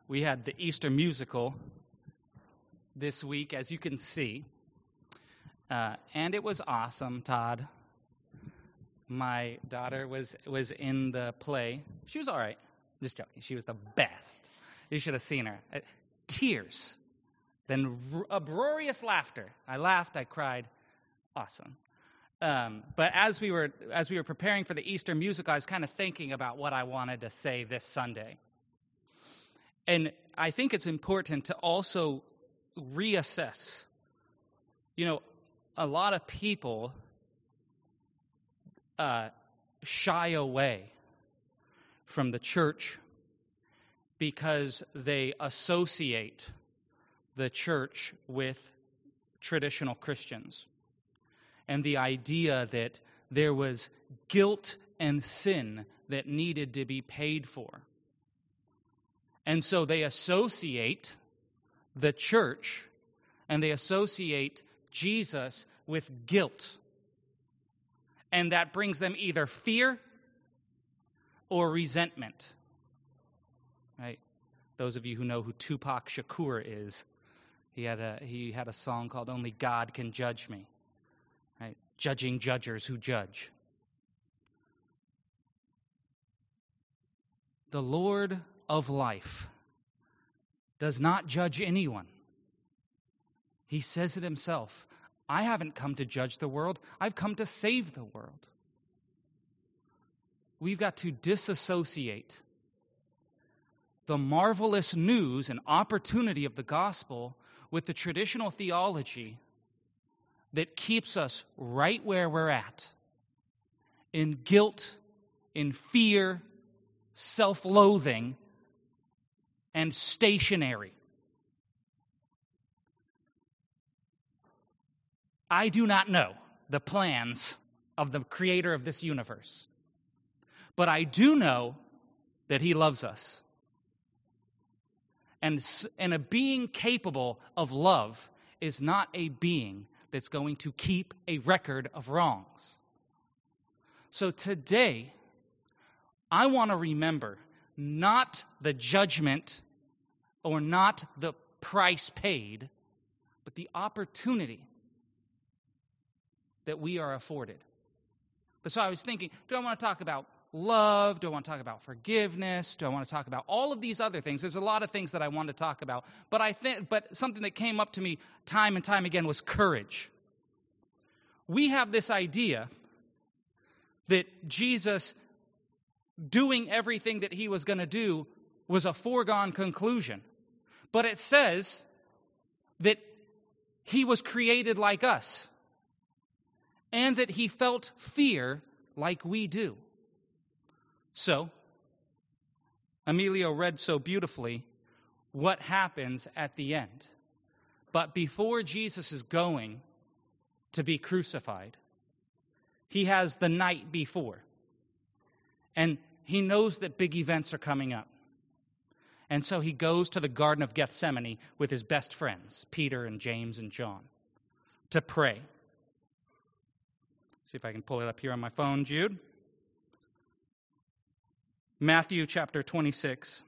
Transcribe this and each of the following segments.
We had the Easter musical this week, as you can see, and it was awesome, Todd. My daughter was in the play. She was all right. Just joking. She was the best. You should have seen her. Tears, then uproarious laughter. I laughed, I cried. Awesome. But as we were preparing for the Easter musical, I was kind of thinking about what I wanted to say this Sunday. And I think it's important to also reassess. You know, a lot of people shy away from the church because they associate the church with traditional Christians. And the idea that there was guilt and sin that needed to be paid for. And so they associate the church and they associate Jesus with guilt. And that brings them either fear or resentment. Right? Those of you who know who Tupac Shakur is, he had a song called "Only God Can Judge Me." Right? Judging judgers who judge. The Lord of life does not judge anyone. He says it himself. I haven't come to judge the world. I've come to save the world. We've got to disassociate the marvelous news and opportunity of the gospel with the traditional theology that keeps us right where we're at, in guilt, in fear, self-loathing, and stationary. I do not know the plans of the creator of this universe, but I do know that he loves us. And a being capable of love is not a being that's going to keep a record of wrongs. So today, I want to remember not the judgment or not the price paid, but the opportunity that we are afforded. So I was thinking, do I want to talk about love? Do I want to talk about forgiveness? Do I want to talk about all of these other things? There's a lot of things that I want to talk about. But something that came up to me time and time again was courage. We have this idea that Jesus doing everything that he was going to do was a foregone conclusion. But it says that he was created like us and that he felt fear like we do. So, Emilio read so beautifully what happens at the end. But before Jesus is going to be crucified, he has the night before. And he knows that big events are coming up. And so he goes to the Garden of Gethsemane with his best friends, Peter and James and John, to pray. See if I can pull it up here on my phone, Jude. Matthew chapter 26,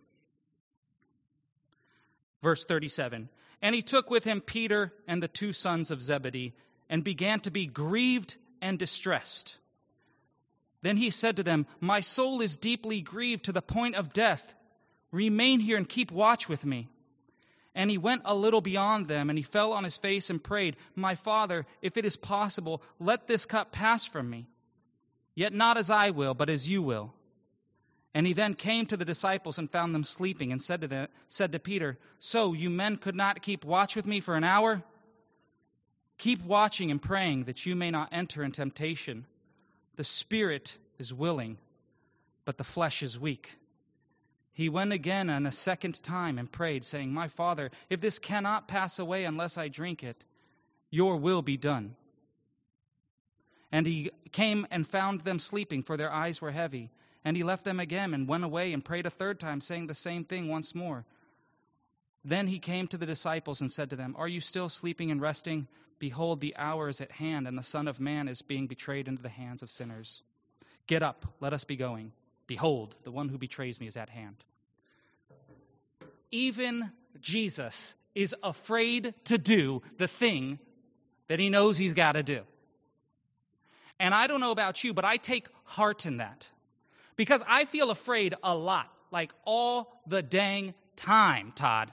verse 37. And he took with him Peter and the two sons of Zebedee and began to be grieved and distressed. Then he said to them, "My soul is deeply grieved to the point of death. Remain here and keep watch with me." And he went a little beyond them, and he fell on his face and prayed, "My Father, if it is possible, let this cup pass from me. Yet not as I will, but as you will." And he then came to the disciples and found them sleeping, and said to Peter, "So you men could not keep watch with me for an hour? Keep watching and praying that you may not enter in temptation. The spirit is willing, but the flesh is weak." He went again and a second time and prayed, saying, "My Father, if this cannot pass away unless I drink it, your will be done." And he came and found them sleeping, for their eyes were heavy. And he left them again and went away and prayed a third time, saying the same thing once more. Then he came to the disciples and said to them, "Are you still sleeping and resting? Behold, the hour is at hand, and the Son of Man is being betrayed into the hands of sinners. Get up, let us be going. Behold, the one who betrays me is at hand." even Jesus is afraid to do the thing that he knows he's got to do. And I don't know about you, but I take heart in that. Because I feel afraid a lot, like all the dang time, Todd.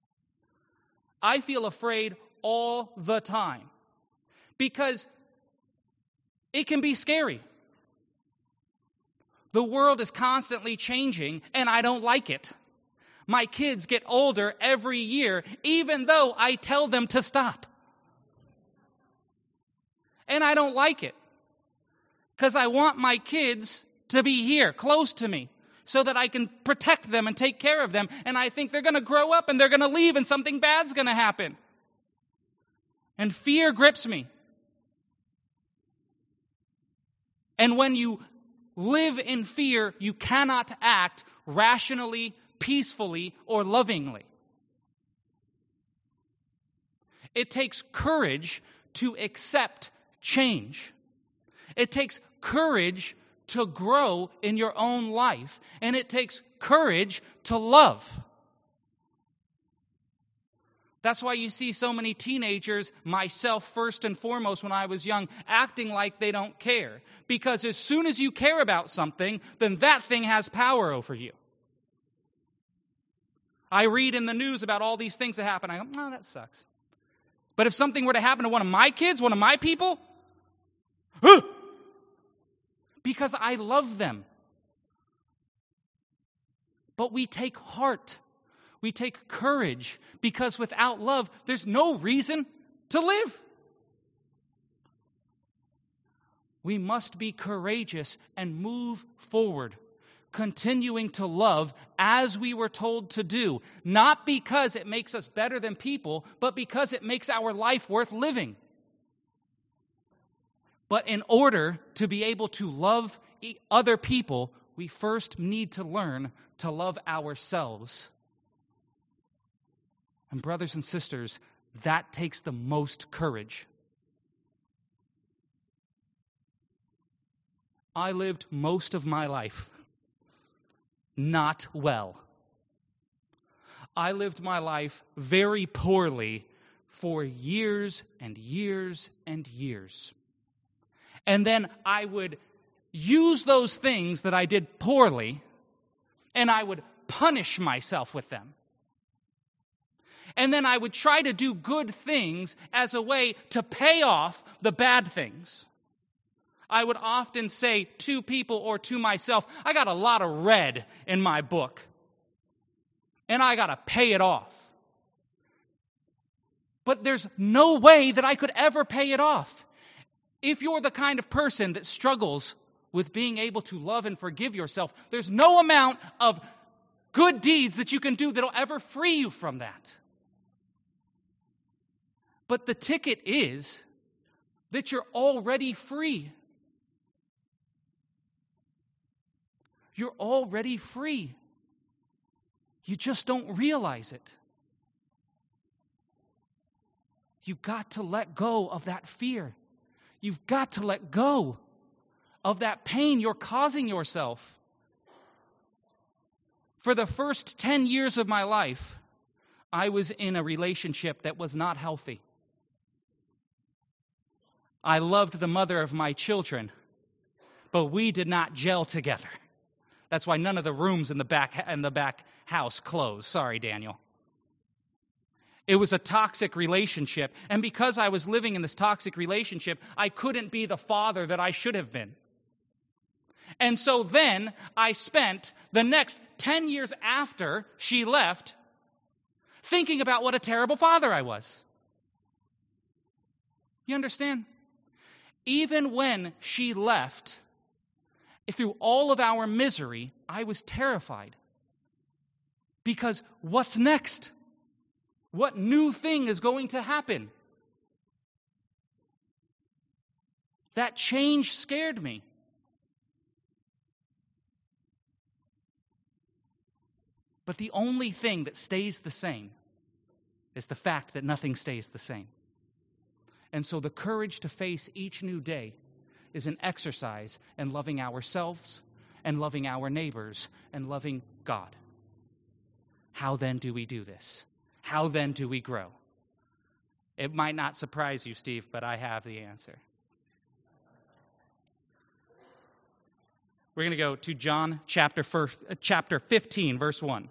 I feel afraid all the time. Because it can be scary. The world is constantly changing, and I don't like it. My kids get older every year, even though I tell them to stop. And I don't like it. Because I want my kids to be here, close to me, so that I can protect them and take care of them. And I think they're going to grow up and they're going to leave and something bad's going to happen. And fear grips me. And when you live in fear, you cannot act rationally, peacefully, or lovingly. It takes courage to accept change. It takes courage to grow in your own life. And it takes courage to love. That's why you see so many teenagers, myself first and foremost when I was young, acting like they don't care. Because as soon as you care about something, then that thing has power over you. I read in the news about all these things that happen. I go, oh, that sucks. But if something were to happen to one of my kids, one of my people, because I love them. But we take heart. We take courage, because without love, there's no reason to live. We must be courageous and move forward, continuing to love as we were told to do, not because it makes us better than people, but because it makes our life worth living. But in order to be able to love other people, we first need to learn to love ourselves. And brothers and sisters, that takes the most courage. I lived most of my life not well. I lived my life very poorly for years and years and years. And then I would use those things that I did poorly, and I would punish myself with them. And then I would try to do good things as a way to pay off the bad things. I would often say to people or to myself, I got a lot of red in my book, and I got to pay it off. But there's no way that I could ever pay it off. If you're the kind of person that struggles with being able to love and forgive yourself, there's no amount of good deeds that you can do that'll ever free you from that. But the ticket is that you're already free. You're already free. You just don't realize it. You've got to let go of that fear. You've got to let go of that pain you're causing yourself. For the first 10 years of my life, I was in a relationship that was not healthy. I loved the mother of my children, but we did not gel together. That's why none of the rooms in the back house closed. Sorry, Daniel. It was a toxic relationship, and because I was living in this toxic relationship, I couldn't be the father that I should have been. And so then I spent the next 10 years after she left thinking about what a terrible father I was. You understand? Even when she left, through all of our misery, I was terrified. Because what's next? What new thing is going to happen? That change scared me. But the only thing that stays the same is the fact that nothing stays the same. And so the courage to face each new day is an exercise in loving ourselves and loving our neighbors and loving God. How then do we do this? How then do we grow? It might not surprise you, Steve, but I have the answer. We're going to go to John chapter 15, verse 1.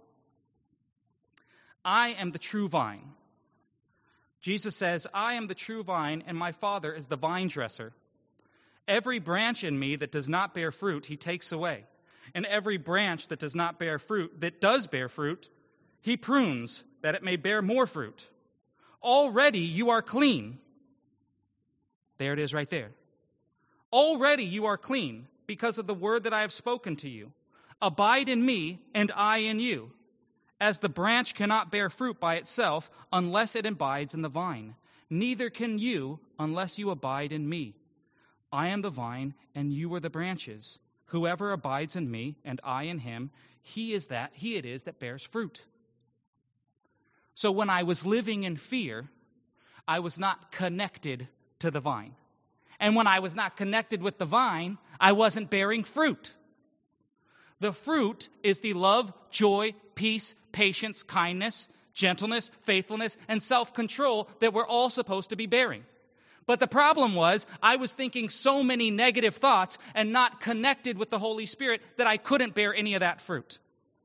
I am the true vine. Jesus says, I am the true vine, and my Father is the vine dresser. Every branch in me that does not bear fruit, he takes away. And every branch that does not bear fruit, that does bear fruit, he prunes, that it may bear more fruit. Already you are clean. There it is right there. Already you are clean because of the word that I have spoken to you. Abide in me, and I in you. As the branch cannot bear fruit by itself unless it abides in the vine, neither can you unless you abide in me. I am the vine, and you are the branches. Whoever abides in me, and I in him, he it is that bears fruit. So when I was living in fear, I was not connected to the vine. And when I was not connected with the vine, I wasn't bearing fruit. The fruit is the love, joy, peace, patience, kindness, gentleness, faithfulness, and self-control that we're all supposed to be bearing. But the problem was, I was thinking so many negative thoughts and not connected with the Holy Spirit that I couldn't bear any of that fruit.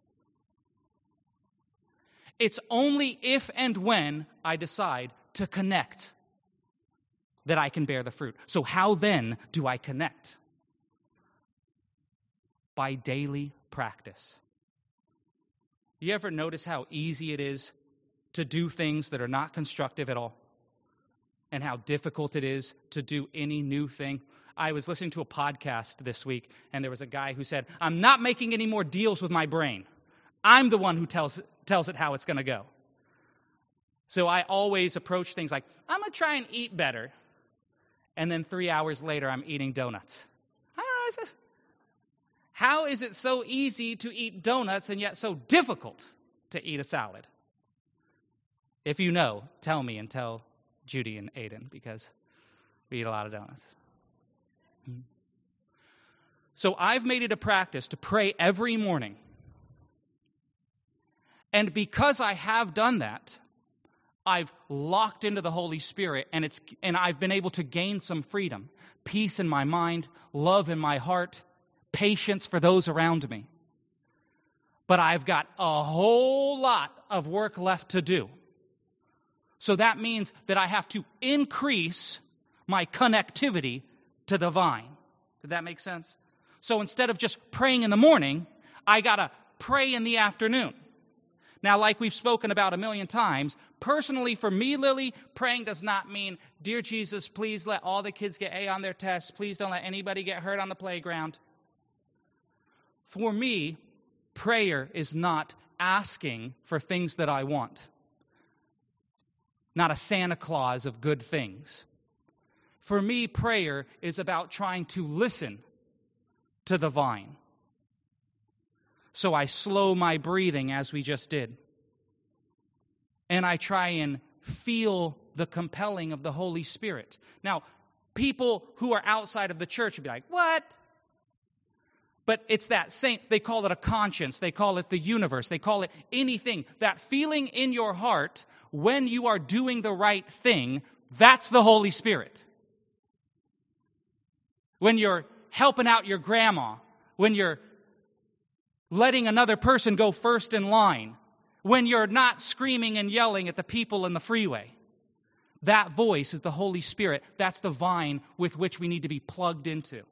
It's only if and when I decide to connect that I can bear the fruit. So how then do I connect? By daily practice. You ever notice how easy it is to do things that are not constructive at all? And how difficult it is to do any new thing? I was listening to a podcast this week, and there was a guy who said, I'm not making any more deals with my brain. I'm the one who tells it how it's going to go. So I always approach things like, I'm going to try and eat better. And then 3 hours later, I'm eating donuts. I don't know. How is it so easy to eat donuts and yet so difficult to eat a salad? If you know, tell me and tell Judy and Aiden, because we eat a lot of donuts. So I've made it a practice to pray every morning. And because I have done that, I've locked into the Holy Spirit, and I've been able to gain some freedom, peace in my mind, love in my heart, patience for those around me. But I've got a whole lot of work left to do. So that means that I have to increase my connectivity to the vine. Did that make sense? So instead of just praying in the morning, I got to pray in the afternoon. Now, like we've spoken about a million times, personally for me, Lily, praying does not mean, Dear Jesus, please let all the kids get A on their tests. Please don't let anybody get hurt on the playground. For me, prayer is not asking for things that I want. Not a Santa Claus of good things. For me, prayer is about trying to listen to the vine. So I slow my breathing as we just did. And I try and feel the compelling of the Holy Spirit. Now, people who are outside of the church would be like, what? But it's that same, they call it a conscience, they call it the universe, they call it anything. That feeling in your heart when you are doing the right thing, that's the Holy Spirit. When you're helping out your grandma, when you're letting another person go first in line, when you're not screaming and yelling at the people in the freeway, that voice is the Holy Spirit. That's the vine with which we need to be plugged into.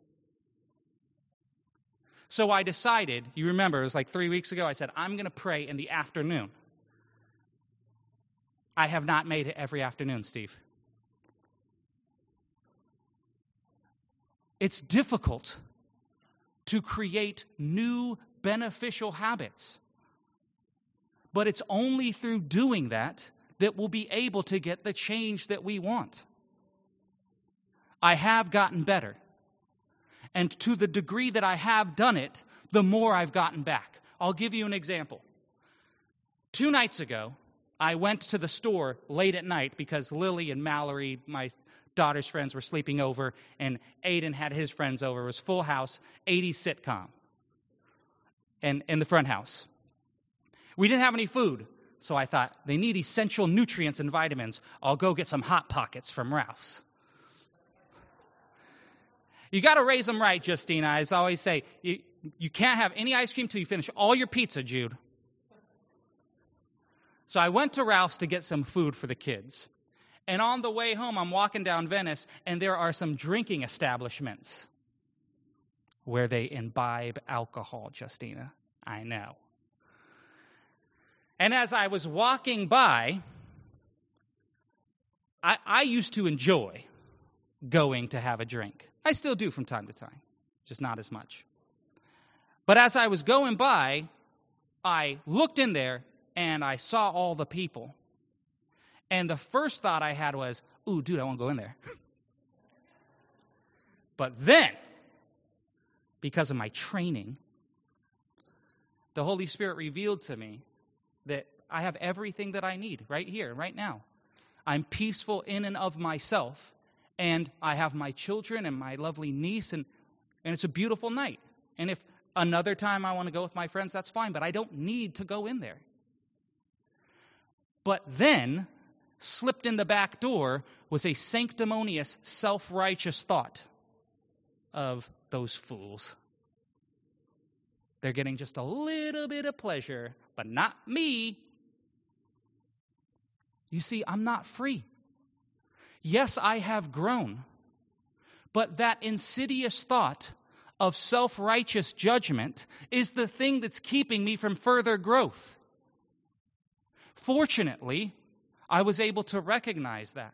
So I decided, you remember, it was like 3 weeks ago, I said, I'm going to pray in the afternoon. I have not made it every afternoon, Steve. It's difficult to create new beneficial habits. But it's only through doing that we'll be able to get the change that we want. I have gotten better. And to the degree that I have done it, the more I've gotten back. I'll give you an example. 2 nights ago, I went to the store late at night because Lily and Mallory, my daughter's friends, were sleeping over, and Aiden had his friends over. It was Full House, 80s sitcom, and in the front house. We didn't have any food, so I thought, they need essential nutrients and vitamins. I'll go get some Hot Pockets from Ralph's. You got to raise them right, Justina. I always say, you can't have any ice cream till you finish all your pizza, Jude. So I went to Ralph's to get some food for the kids. And on the way home, I'm walking down Venice, and there are some drinking establishments where they imbibe alcohol, Justina. I know. And as I was walking by, I used to enjoy going to have a drink. I still do from time to time, just not as much. But as I was going by, I looked in there and I saw all the people. And the first thought I had was, ooh, dude, I want to go in there. But then, because of my training, the Holy Spirit revealed to me that I have everything that I need right here, right now. I'm peaceful in and of myself, and I have my children and my lovely niece, and it's a beautiful night. And if another time I want to go with my friends, that's fine, but I don't need to go in there. But then, slipped in the back door was a sanctimonious, self-righteous thought of those fools. They're getting just a little bit of pleasure, but not me. You see, I'm not free. Yes, I have grown, but that insidious thought of self-righteous judgment is the thing that's keeping me from further growth. Fortunately, I was able to recognize that.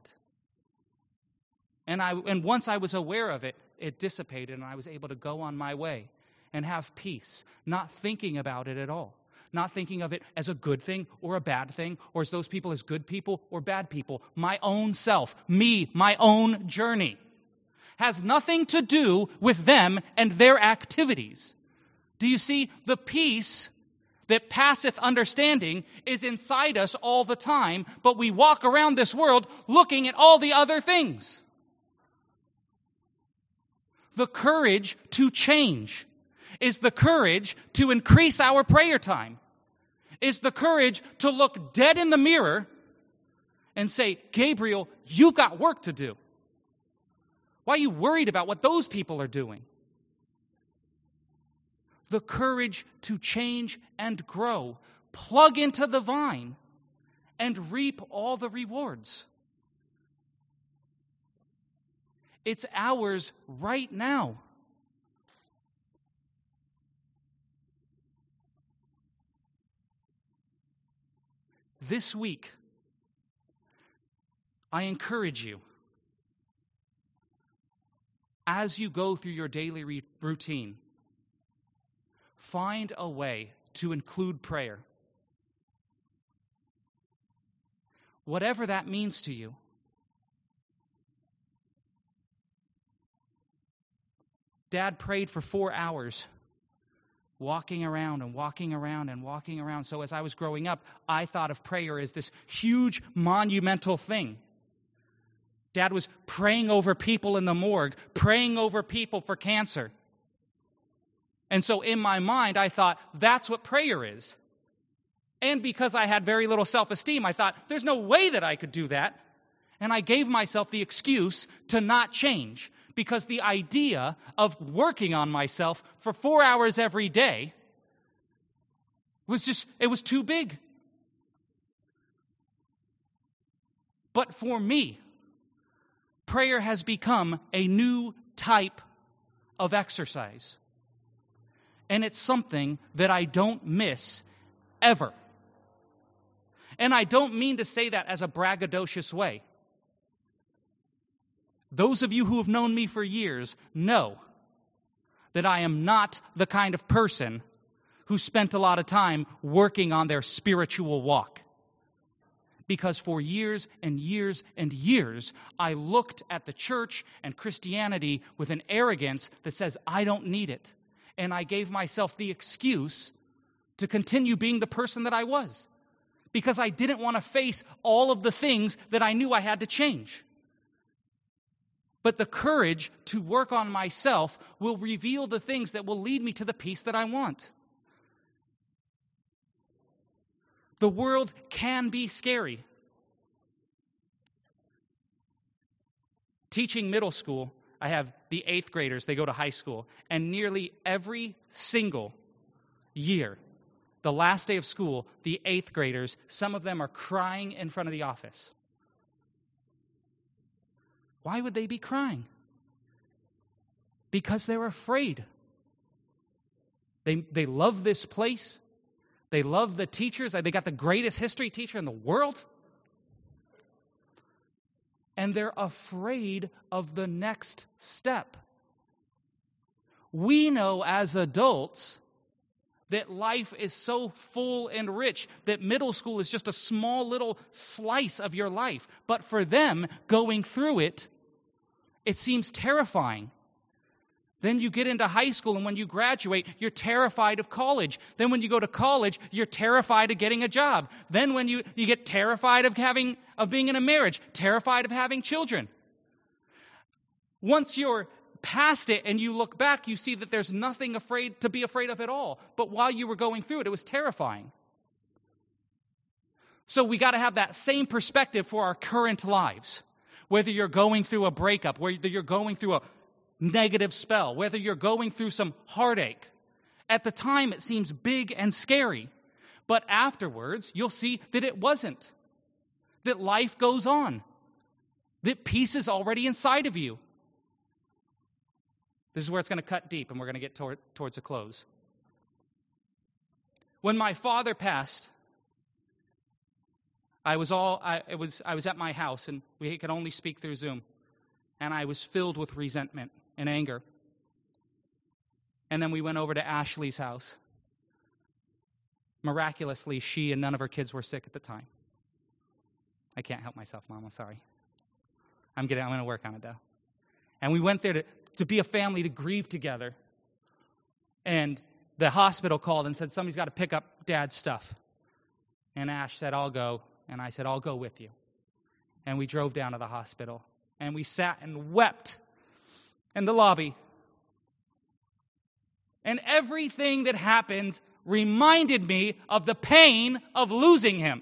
And once I was aware of it, it dissipated, and I was able to go on my way and have peace, not thinking about it at all. Not thinking of it as a good thing or a bad thing, or as those people as good people or bad people. My own self, me, my own journey, has nothing to do with them and their activities. Do you see? The peace that passeth understanding is inside us all the time, but we walk around this world looking at all the other things. The courage to change is the courage to increase our prayer time, is the courage to look dead in the mirror and say, Gabriel, you've got work to do. Why are you worried about what those people are doing? The courage to change and grow, plug into the vine, and reap all the rewards. It's ours right now. This week, I encourage you, as you go through your daily routine, find a way to include prayer. Whatever that means to you. Dad prayed for 4 hours. Walking around and walking around and walking around. So as I was growing up, I thought of prayer as this huge, monumental thing. Dad was praying over people in the morgue, praying over people for cancer. And so in my mind, I thought, that's what prayer is. And because I had very little self-esteem, I thought, there's no way that I could do that. And I gave myself the excuse to not change. Because the idea of working on myself for 4 hours every day it was too big. But for me, prayer has become a new type of exercise. And it's something that I don't miss ever. And I don't mean to say that as a braggadocious way. Those of you who have known me for years know that I am not the kind of person who spent a lot of time working on their spiritual walk. Because for years and years and years, I looked at the church and Christianity with an arrogance that says, I don't need it. And I gave myself the excuse to continue being the person that I was. Because I didn't want to face all of the things that I knew I had to change. But the courage to work on myself will reveal the things that will lead me to the peace that I want. The world can be scary. Teaching middle school, I have the 8th graders, they go to high school, and nearly every single year, the last day of school, the 8th graders, some of them are crying in front of the office. Why would they be crying? Because they're afraid. They love this place. They love the teachers. They got the greatest history teacher in the world. And they're afraid of the next step. We know as adults that life is so full and rich that middle school is just a small little slice of your life. But for them, going through it, it seems terrifying. Then you get into high school, and when you graduate, you're terrified of college. Then when you go to college, you're terrified of getting a job. Then when you get terrified of being in a marriage, terrified of having children. Once you're past it and you look back, you see that there's nothing to be afraid of at all. But while you were going through it, it was terrifying. So we got to have that same perspective for our current lives. Whether you're going through a breakup, whether you're going through a negative spell, whether you're going through some heartache. At the time, it seems big and scary. But afterwards, you'll see that it wasn't. That life goes on. That peace is already inside of you. This is where it's going to cut deep, and we're going to get towards a close. When my father passed, I was at my house, and we could only speak through Zoom. And I was filled with resentment and anger. And then we went over to Ashley's house. Miraculously, she and none of her kids were sick at the time. I can't help myself, Mom. I'm sorry. I'm going to work on it, though. And we went there to be a family, to grieve together. And the hospital called and said, somebody's got to pick up Dad's stuff. And Ash said, I'll go. And I said, I'll go with you. And we drove down to the hospital. And we sat and wept in the lobby. And everything that happened reminded me of the pain of losing him.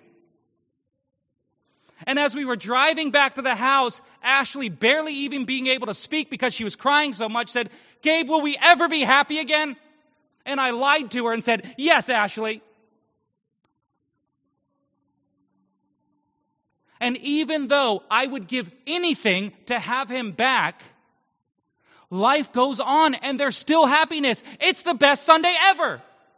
And as we were driving back to the house, Ashley, barely even being able to speak because she was crying so much, said, Gabe, will we ever be happy again? And I lied to her and said, yes, Ashley. And even though I would give anything to have him back, life goes on and there's still happiness. It's the best Sunday ever.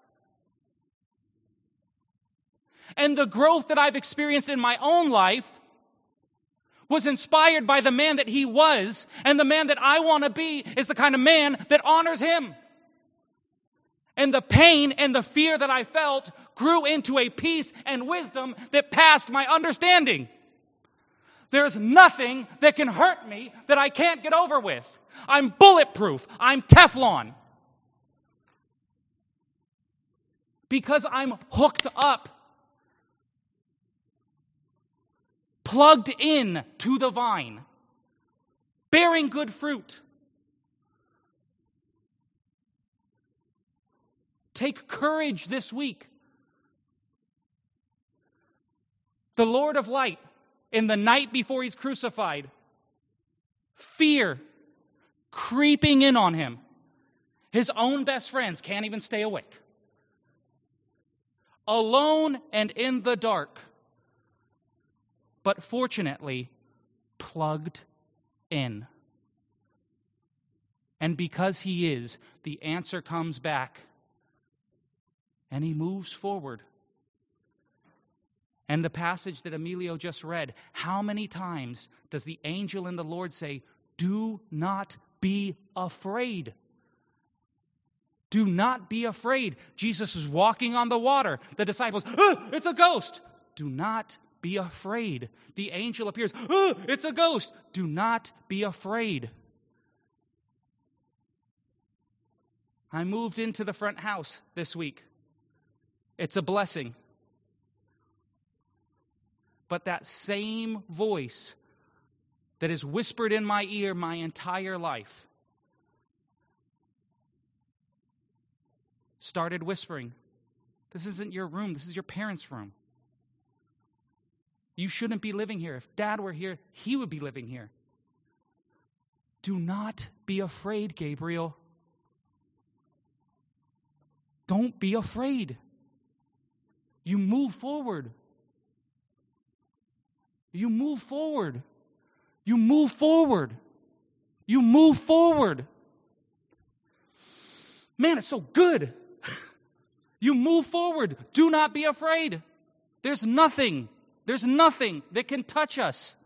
And the growth that I've experienced in my own life was inspired by the man that he was, and the man that I want to be is the kind of man that honors him. And the pain and the fear that I felt grew into a peace and wisdom that passed my understanding. There's nothing that can hurt me that I can't get over with. I'm bulletproof. I'm Teflon. Because I'm hooked up, plugged in to the vine, bearing good fruit. Take courage this week. The Lord of light, in the night before he's crucified, fear creeping in on him. His own best friends can't even stay awake. Alone and in the dark. But fortunately, plugged in. And because he is, the answer comes back. And he moves forward. And the passage that Emilio just read, how many times does the angel in the Lord say, do not be afraid? Do not be afraid. Jesus is walking on the water. The disciples, it's a ghost. Do not be afraid. The angel appears, it's a ghost. Do not be afraid. I moved into the front house this week. It's a blessing. But that same voice that is whispered in my ear my entire life started whispering, this isn't your room, this is your parents' room. You shouldn't be living here. If Dad were here, he would be living here. Do not be afraid, Gabriel. Don't be afraid. You move forward. You move forward. You move forward. You move forward. Man, it's so good. You move forward. Do not be afraid. There's nothing that can touch us.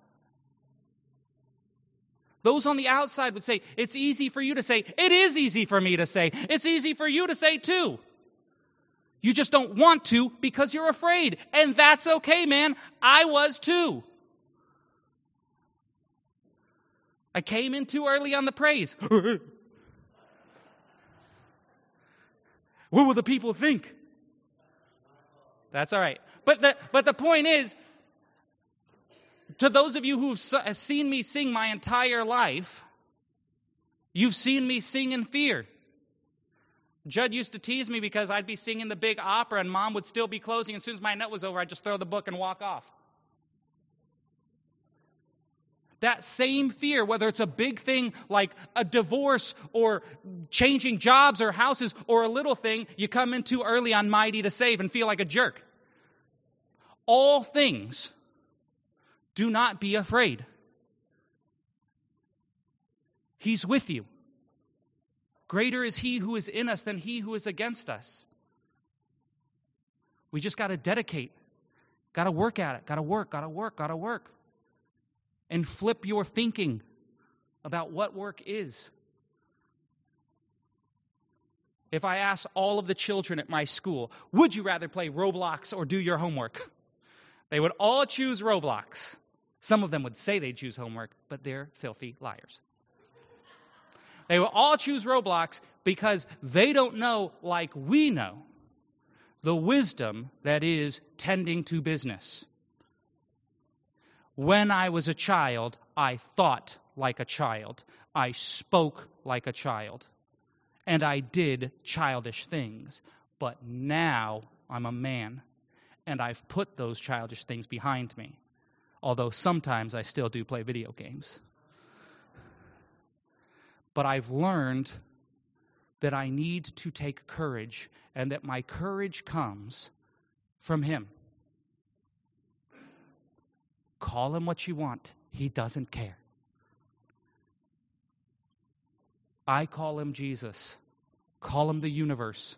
Those on the outside would say, it's easy for you to say. It is easy for me to say. It's easy for you to say too. You just don't want to because you're afraid. And that's okay, man. I was too. I came in too early on the praise. What will the people think? That's all right. But the point is, to those of you who've seen me sing my entire life, you've seen me sing in fear. Judd used to tease me because I'd be singing the big opera and Mom would still be closing. As soon as my note was over, I'd just throw the book and walk off. That same fear, whether it's a big thing like a divorce or changing jobs or houses, or a little thing you come in too early on Mighty to Save and feel like a jerk. All things, do not be afraid. He's with you. Greater is He who is in us than he who is against us. We just got to dedicate. Got to work at it. Got to work. And flip your thinking about what work is. If I asked all of the children at my school, would you rather play Roblox or do your homework? They would all choose Roblox. Some of them would say they choose homework, but they're filthy liars. They will all choose Roblox because they don't know, like we know, the wisdom that is tending to business. When I was a child, I thought like a child. I spoke like a child. And I did childish things. But now I'm a man, and I've put those childish things behind me. Although sometimes I still do play video games. But I've learned that I need to take courage, and that my courage comes from Him. Call Him what you want. He doesn't care. I call Him Jesus. Call Him the universe.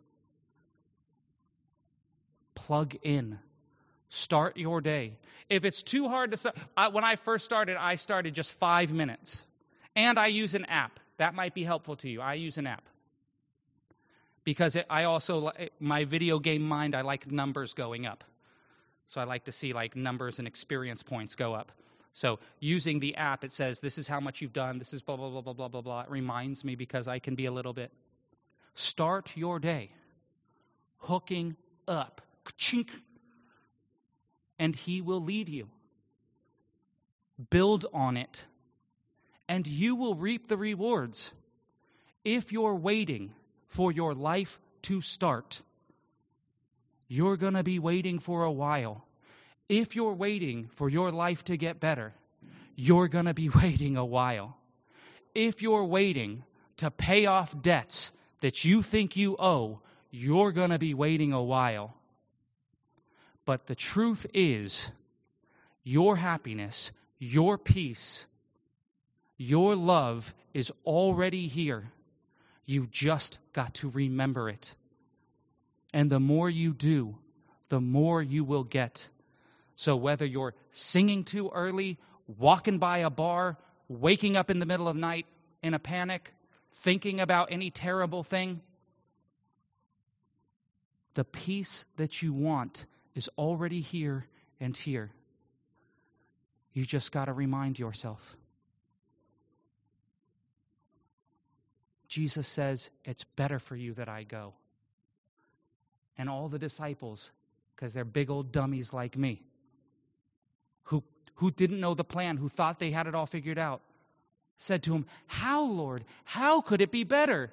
Plug in. Start your day. If it's too hard to start, when I first started, I started just 5 minutes. And I use an app. That might be helpful to you. I use an app. Because I also, my video game mind, I like numbers going up. So I like to see like numbers and experience points go up. So using the app, it says, this is how much you've done. This is blah, blah, blah, blah, blah, blah, blah. It reminds me because I can be a little bit. Start your day. Hooking up. Ka-chink. And He will lead you. Build on it. And you will reap the rewards. If you're waiting for your life to start, you're going to be waiting for a while. If you're waiting for your life to get better, you're going to be waiting a while. If you're waiting to pay off debts that you think you owe, you're going to be waiting a while. But the truth is, your happiness, your peace, your love is already here. You just got to remember it. And the more you do, the more you will get. So whether you're singing too early, walking by a bar, waking up in the middle of the night in a panic, thinking about any terrible thing, the peace that you want is already here and here. You just got to remind yourself. Jesus says, it's better for you that I go. And all the disciples, because they're big old dummies like me, who didn't know the plan, who thought they had it all figured out, said to Him, how, Lord? How could it be better?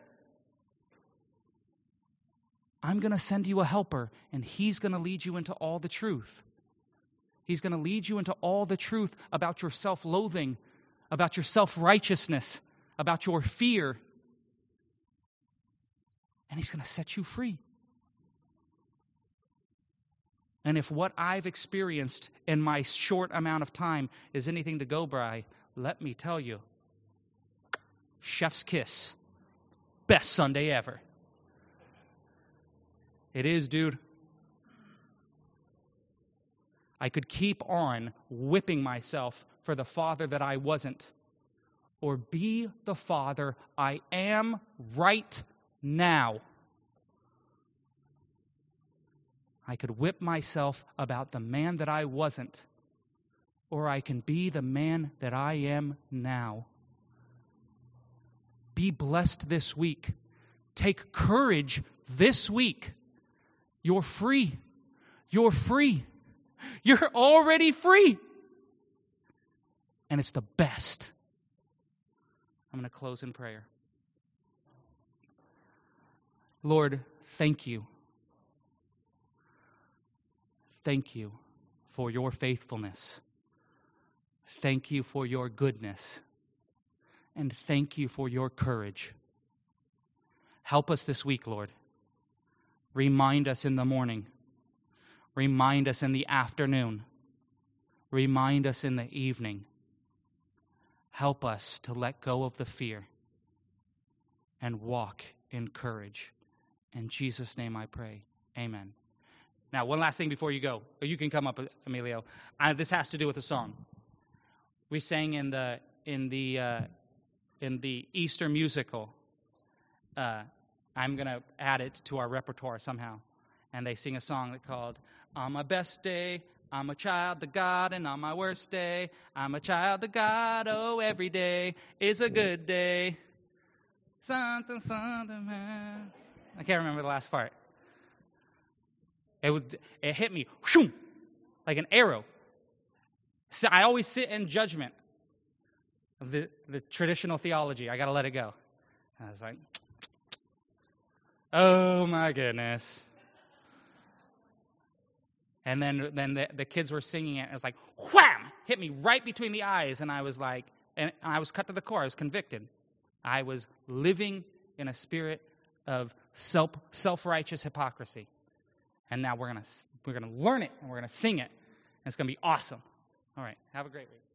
I'm going to send you a helper, and He's going to lead you into all the truth. He's going to lead you into all the truth about your self-loathing, about your self-righteousness, about your fear. And He's going to set you free. And if what I've experienced in my short amount of time is anything to go by, let me tell you, chef's kiss. Best Sunday ever. It is, dude. I could keep on whipping myself for the father that I wasn't, or be the father I am right now. I could whip myself about the man that I wasn't, or I can be the man that I am now. Be blessed this week. Take courage this week. You're free. You're free. You're already free. And it's the best. I'm going to close in prayer. Lord, thank you. Thank you for your faithfulness. Thank you for your goodness. And thank you for your courage. Help us this week, Lord. Remind us in the morning. Remind us in the afternoon. Remind us in the evening. Help us to let go of the fear and walk in courage. In Jesus' name I pray. Amen. Now, one last thing before you go. You can come up, Emilio. This has to do with a song. We sang in the Easter musical. I'm going to add it to our repertoire somehow. And they sing a song called, "On my best day, I'm a child of God, and on my worst day, I'm a child of God. Oh, every day is a good day. Something, something, man." I can't remember the last part. It hit me, whoom, like an arrow. So I always sit in judgment of the traditional theology. I got to let it go. And I was like, oh my goodness. And then the kids were singing it, and it was like, wham! Hit me right between the eyes, and I was like, and I was cut to the core. I was convicted. I was living in a spirit of self-righteous hypocrisy. And now we're gonna learn it, and we're gonna sing it, and it's gonna be awesome. All right, have a great week.